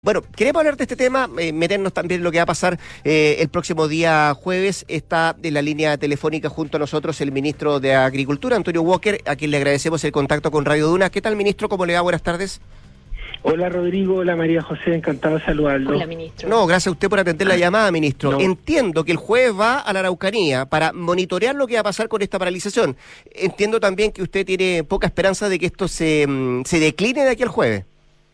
Bueno, queremos hablar de este tema, meternos también en lo que va a pasar el próximo día jueves. Está en la línea telefónica junto a nosotros el ministro de Agricultura, Antonio Walker, a quien le agradecemos el contacto con Radio Duna. ¿Qué tal, ministro? ¿Cómo le va? Buenas tardes. Hola, Rodrigo. Hola, María José. Encantado de saludarlo. Hola, ministro. No, gracias a usted por atender la llamada, ministro. No. Entiendo que el jueves va a la Araucanía para monitorear lo que va a pasar con esta paralización. Entiendo también que usted tiene poca esperanza de que esto se decline de aquí al jueves.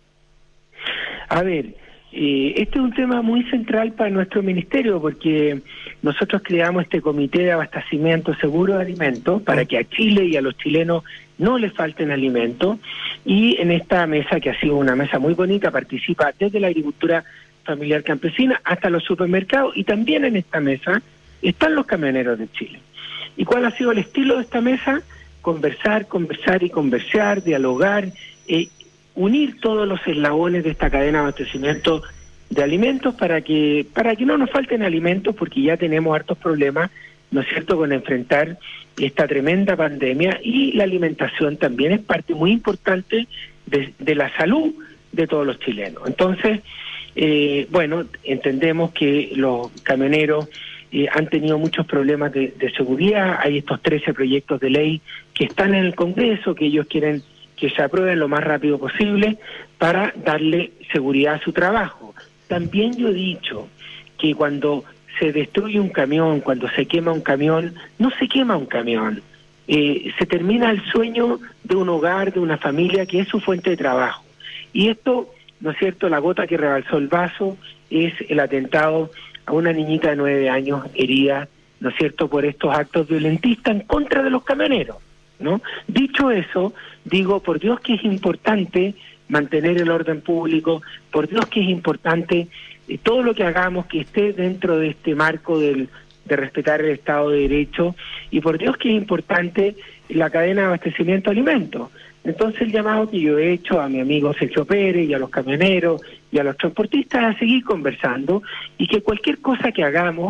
A ver, este es un tema muy central para nuestro ministerio porque nosotros creamos este comité de abastecimiento seguro de alimentos para que a Chile y a los chilenos no les falten alimentos, y en esta mesa, que ha sido una mesa muy bonita, participa desde la agricultura familiar campesina hasta los supermercados, y también en esta mesa están los camioneros de Chile. ¿Y cuál ha sido el estilo de esta mesa? Conversar y conversar, dialogar, unir todos los eslabones de esta cadena de abastecimiento de alimentos para que no nos falten alimentos, porque ya tenemos hartos problemas, ¿no es cierto?, con enfrentar esta tremenda pandemia, y la alimentación también es parte muy importante de la salud de todos los chilenos. Entonces, bueno, entendemos que los camioneros han tenido muchos problemas de seguridad. Hay estos 13 proyectos de ley que están en el Congreso, que ellos quieren que se aprueben lo más rápido posible para darle seguridad a su trabajo. También yo he dicho que cuando se destruye un camión, cuando se quema un camión, no se quema un camión, se termina el sueño de un hogar, de una familia que es su fuente de trabajo. Y esto, ¿no es cierto?, la gota que rebalsó el vaso es el atentado a una niñita de 9 años herida, ¿no es cierto?, por estos actos violentistas en contra de los camioneros, ¿no? Dicho eso, digo, por Dios que es importante mantener el orden público, por Dios que es importante todo lo que hagamos que esté dentro de este marco de respetar el Estado de Derecho, y por Dios que es importante la cadena de abastecimiento de alimentos. Entonces el llamado que yo he hecho a mi amigo Sergio Pérez y a los camioneros y a los transportistas es a seguir conversando, y que cualquier cosa que hagamos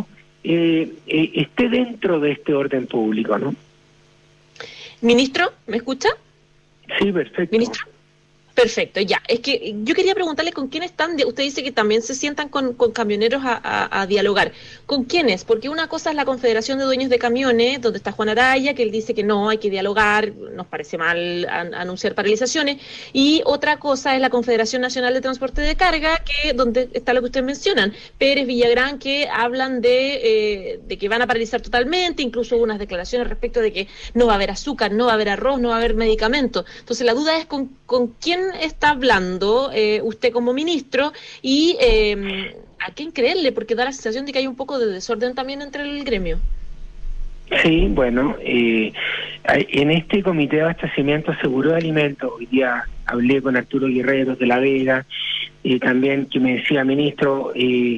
esté dentro de este orden público, ¿no? Ministro, ¿me escucha? Sí, perfecto. Ministro. Perfecto, ya. Es que yo quería preguntarle con quién están. Usted dice que también se sientan con camioneros a dialogar. ¿Con quiénes? Porque una cosa es la Confederación de Dueños de Camiones, donde está Juan Araya, que él dice que no, hay que dialogar, nos parece mal anunciar paralizaciones. Y otra cosa es la Confederación Nacional de Transporte de Carga, que donde está lo que ustedes mencionan, Pérez, Villagrán, que hablan de que van a paralizar totalmente, incluso hubo unas declaraciones respecto de que no va a haber azúcar, no va a haber arroz, no va a haber medicamentos. Entonces la duda es con quién está hablando usted como ministro, y a quién creerle, porque da la sensación de que hay un poco de desorden también entre el gremio. Sí, bueno, en este comité de abastecimiento seguro de alimentos, hoy día hablé con Arturo Guerrero de La Vega, también que me decía, ministro,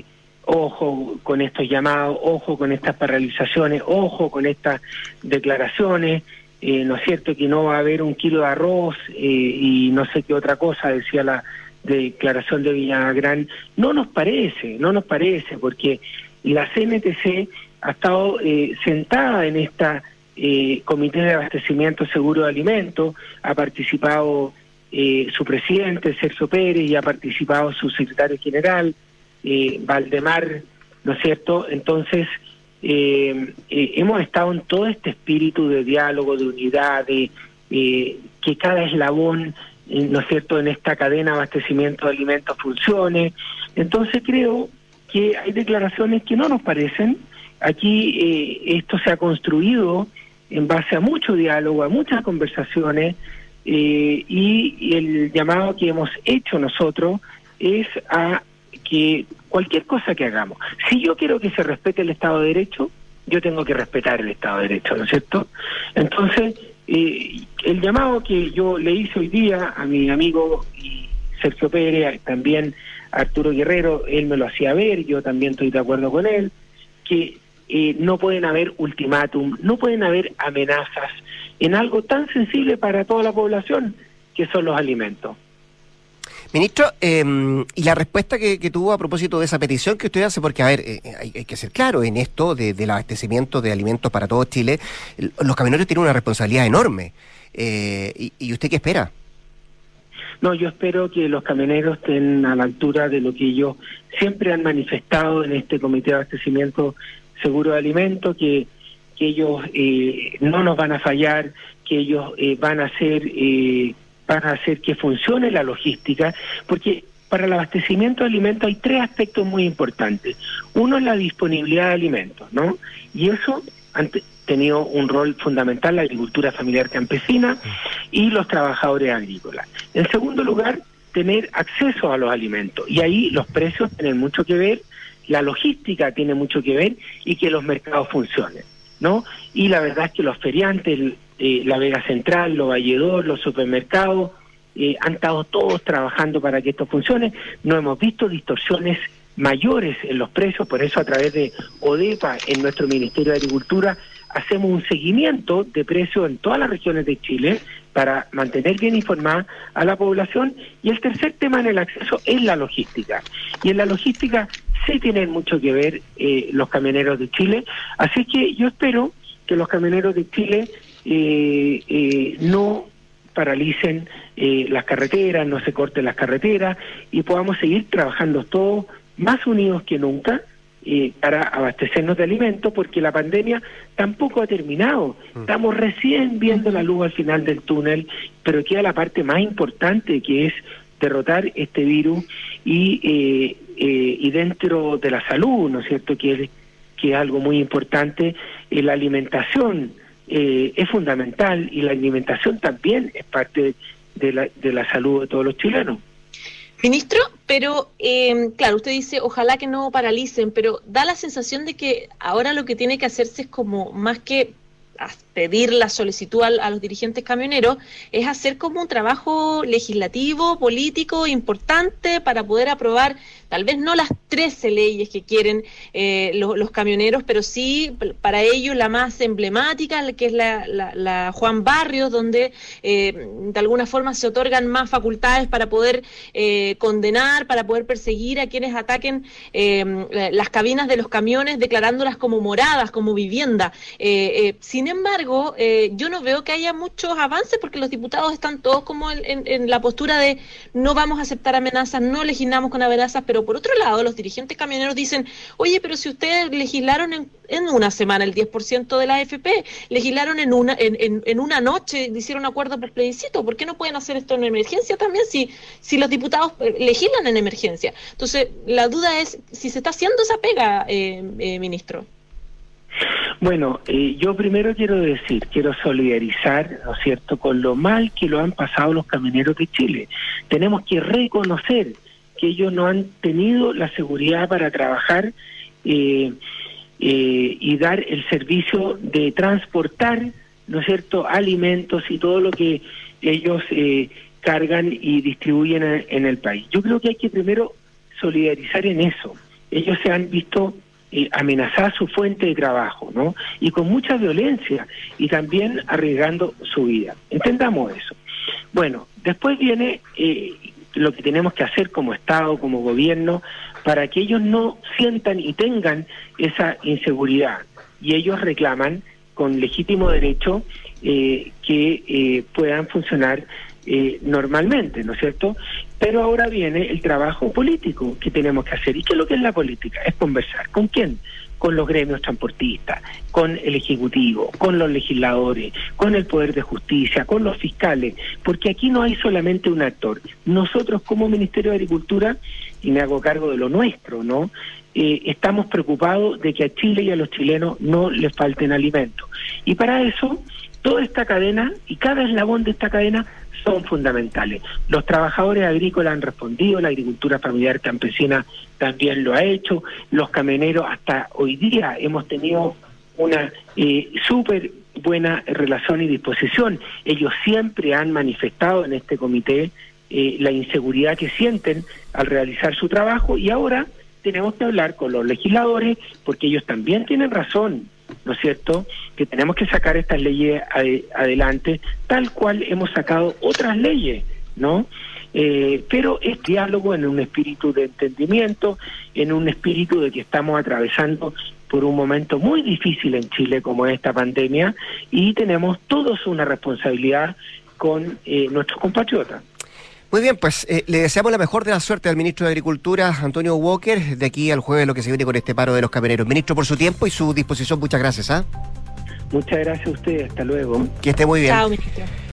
ojo con estos llamados, ojo con estas paralizaciones, ojo con estas declaraciones. ¿No es cierto?, que no va a haber un kilo de arroz y no sé qué otra cosa, decía la declaración de Villagrán. No nos parece, porque la CNTC ha estado sentada en esta Comité de Abastecimiento Seguro de Alimentos, ha participado su presidente, Sergio Pérez, y ha participado su secretario general, Valdemar, ¿no es cierto? Entonces, hemos estado en todo este espíritu de diálogo, de unidad, de que cada eslabón, ¿no es cierto?, en esta cadena de abastecimiento de alimentos funcione. Entonces creo que hay declaraciones que no nos parecen. Aquí esto se ha construido en base a mucho diálogo, a muchas conversaciones, y el llamado que hemos hecho nosotros es a que cualquier cosa que hagamos, si yo quiero que se respete el Estado de Derecho, yo tengo que respetar el Estado de Derecho, ¿no es cierto? Entonces, el llamado que yo le hice hoy día a mi amigo Sergio Pérez, también a Arturo Guerrero, él me lo hacía ver, yo también estoy de acuerdo con él, que no pueden haber ultimátum, no pueden haber amenazas en algo tan sensible para toda la población, que son los alimentos. Ministro, y la respuesta que tuvo a propósito de esa petición que usted hace, porque, a ver, hay que ser claro en esto del abastecimiento de alimentos para todo Chile, los camioneros tienen una responsabilidad enorme. ¿Y usted qué espera? No, yo espero que los camioneros estén a la altura de lo que ellos siempre han manifestado en este Comité de Abastecimiento Seguro de Alimentos, que ellos no nos van a fallar, que ellos van a hacer que funcione la logística, porque para el abastecimiento de alimentos hay 3 aspectos muy importantes. Uno es la disponibilidad de alimentos, ¿no? Y eso han tenido un rol fundamental la agricultura familiar campesina y los trabajadores agrícolas. En segundo lugar, tener acceso a los alimentos. Y ahí los precios tienen mucho que ver, la logística tiene mucho que ver y que los mercados funcionen, ¿no? Y la verdad es que los feriantes, la Vega Central, los Valledor, los supermercados, han estado todos trabajando para que esto funcione. No hemos visto distorsiones mayores en los precios, por eso a través de ODEPA en nuestro Ministerio de Agricultura hacemos un seguimiento de precios en todas las regiones de Chile para mantener bien informada a la población. Y el tercer tema en el acceso es la logística. Y en la logística sí tienen mucho que ver los camioneros de Chile, así que yo espero que los camioneros de Chile no paralicen las carreteras, no se corten las carreteras y podamos seguir trabajando todos más unidos que nunca para abastecernos de alimentos, porque la pandemia tampoco ha terminado. Estamos recién viendo la luz al final del túnel, pero queda la parte más importante, que es derrotar este virus y dentro de la salud, ¿no es cierto?, que es algo muy importante. La alimentación es fundamental, y la alimentación también es parte de la salud de todos los chilenos. Ministro, pero claro, usted dice ojalá que no paralicen, pero da la sensación de que ahora lo que tiene que hacerse es como más que pedir la solicitud a los dirigentes camioneros, es hacer como un trabajo legislativo, político importante para poder aprobar tal vez no las 13 leyes que quieren los camioneros, pero sí para ellos la más emblemática, que es la Juan Barrios, donde de alguna forma se otorgan más facultades para poder condenar, para poder perseguir a quienes ataquen las cabinas de los camiones, declarándolas como moradas, como vivienda. Sin embargo, yo no veo que haya muchos avances, porque los diputados están todos como en la postura de no vamos a aceptar amenazas, no legislamos con amenazas, pero por otro lado los dirigentes camioneros dicen, oye, pero si ustedes legislaron en una semana el 10% de la AFP, legislaron en una noche, hicieron acuerdo por plebiscito, ¿por qué no pueden hacer esto en emergencia también si los diputados legislan en emergencia? Entonces, la duda es si se está haciendo esa pega, ministro. Bueno, yo primero quiero solidarizar, ¿no es cierto?, con lo mal que lo han pasado los camioneros de Chile. Tenemos que reconocer que ellos no han tenido la seguridad para trabajar y dar el servicio de transportar, ¿no es cierto?, alimentos y todo lo que ellos cargan y distribuyen en el país. Yo creo que hay que primero solidarizar en eso. Ellos se han visto amenazar su fuente de trabajo, ¿no?, y con mucha violencia, y también arriesgando su vida. Entendamos eso. Bueno, después viene lo que tenemos que hacer como Estado, como gobierno, para que ellos no sientan y tengan esa inseguridad, y ellos reclaman con legítimo derecho que puedan funcionar normalmente, ¿no es cierto? Pero ahora viene el trabajo político que tenemos que hacer. ¿Y qué es lo que es la política? Es conversar. ¿Con quién? Con los gremios transportistas, con el Ejecutivo, con los legisladores, con el Poder de Justicia, con los fiscales, porque aquí no hay solamente un actor. Nosotros como Ministerio de Agricultura, y me hago cargo de lo nuestro, ¿no?, estamos preocupados de que a Chile y a los chilenos no les falten alimentos. Y para eso, toda esta cadena y cada eslabón de esta cadena son fundamentales. Los trabajadores agrícolas han respondido, la agricultura familiar campesina también lo ha hecho, los camioneros hasta hoy día hemos tenido una súper buena relación y disposición. Ellos siempre han manifestado en este comité la inseguridad que sienten al realizar su trabajo, y ahora tenemos que hablar con los legisladores, porque ellos también tienen razón, ¿no es cierto?, que tenemos que sacar estas leyes adelante, tal cual hemos sacado otras leyes, ¿no? Pero es diálogo en un espíritu de entendimiento, en un espíritu de que estamos atravesando por un momento muy difícil en Chile como es esta pandemia, y tenemos todos una responsabilidad con nuestros compatriotas. Muy bien, pues le deseamos la mejor de la suerte al ministro de Agricultura, Antonio Walker, de aquí al jueves, lo que se viene con este paro de los camioneros. Ministro, por su tiempo y su disposición, muchas gracias. Muchas gracias a ustedes, hasta luego. Que esté muy bien. Chao, ministro.